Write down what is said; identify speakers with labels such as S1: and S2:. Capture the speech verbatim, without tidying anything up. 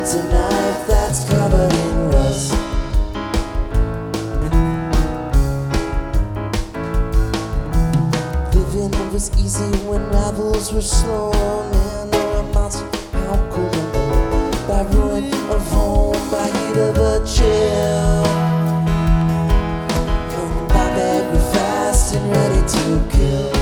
S1: It's a knife that's covered in rust. Living was easy when rivals were slow. Man, or a monster, how could I know? By ruin of home, by heat of a chill. My bag was fast and ready to kill.